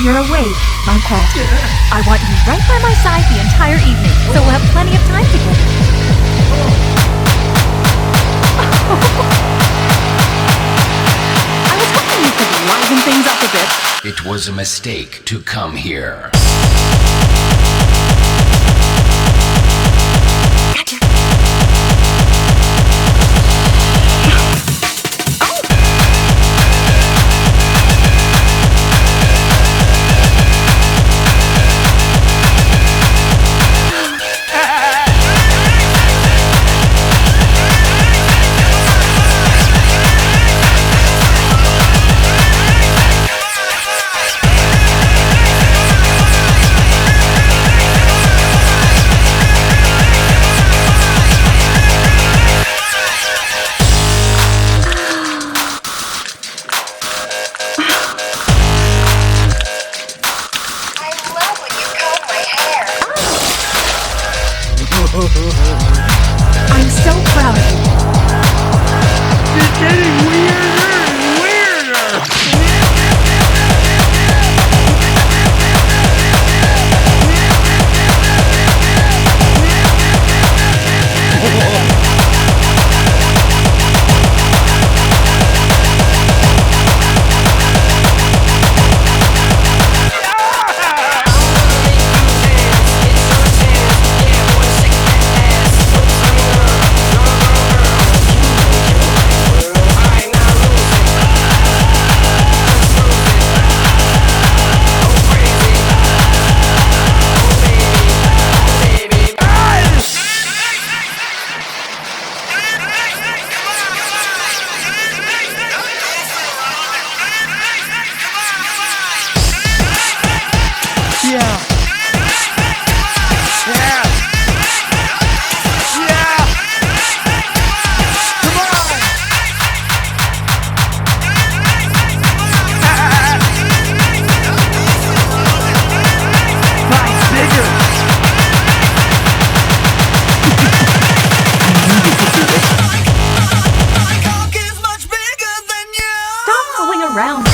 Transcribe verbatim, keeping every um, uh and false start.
you're awake, my pet. I want you right by my side the entire evening, so we'll have plenty of time together. I was hoping you could liven things up a bit. It was a mistake to come here. I'm so proud of you. It's getting weirder and weirder. Yeah. Yeah. Yeah. Come on. Mine's bigger. Stop fooling around.